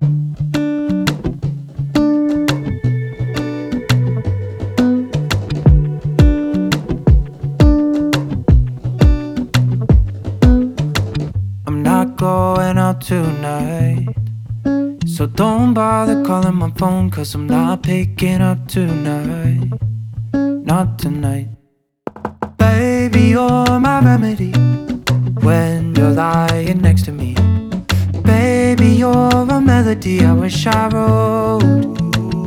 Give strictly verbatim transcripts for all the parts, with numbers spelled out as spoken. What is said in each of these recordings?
I'm not going out tonight, so don't bother calling my phone, 'cause I'm not picking up tonight. Not tonight. Baby, you're my remedy when you're lying next to me. Baby, you're a melody I wish I wrote.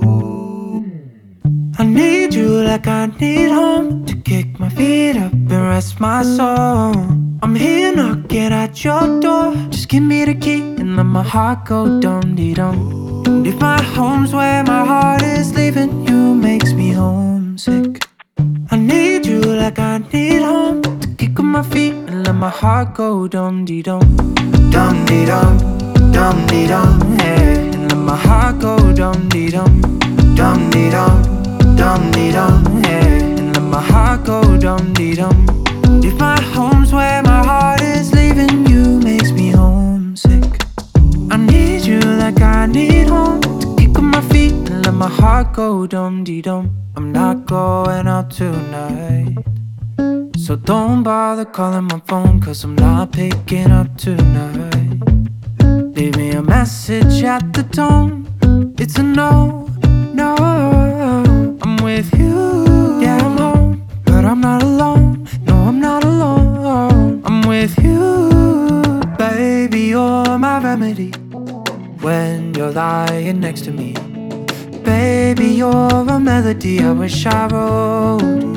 I need you like I need home, to kick my feet up and rest my soul. I'm here knocking at your door, just give me the key and let my heart go dum-dee-dum. And if my home's where my heart is, leaving you makes me homesick. I need you like I need home, to kick up my feet and let my heart go dum-dee-dum. Dum-dee-dum, dum-dee-dum, yeah. And let my heart go dum-dee-dum. Dum-dee-dum, dum-dee-dum, yeah. And let my heart go dum-dee-dum. And if my home's where my heart is, leaving you makes me homesick. I need you like I need home, to kick up my feet and let my heart go dum-dee-dum. I'm not going out tonight, so don't bother calling my phone, 'cause I'm not picking up tonight. Leave me a message at the tone, it's a no, no. I'm with you, yeah, I'm home, but I'm not alone, no, I'm not alone. I'm with you, baby, you're my remedy when you're lying next to me. Baby, you're a melody I wish I wrote.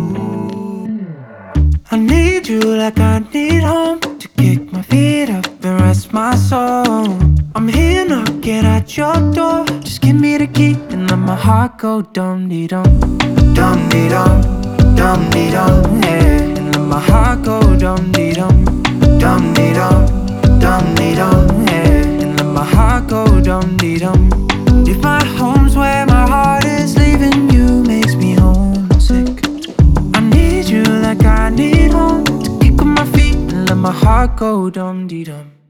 I need you like I need home, to kick my feet up and rest my soul. I'm here knocking at your door, just give me the key and let my heart go dum-dee-dum. Dum-dee-dum, dum-dee-dum, yeah. And let my heart go dum-dee-dum. Dum-dee-dum, dum-dee-dum, yeah. And let my heart go dum-dee-dum. And if my home's where my heart is, leaving you makes me homesick. I need you like I need home, to kick up my feet and let my heart go dum-dee-dum.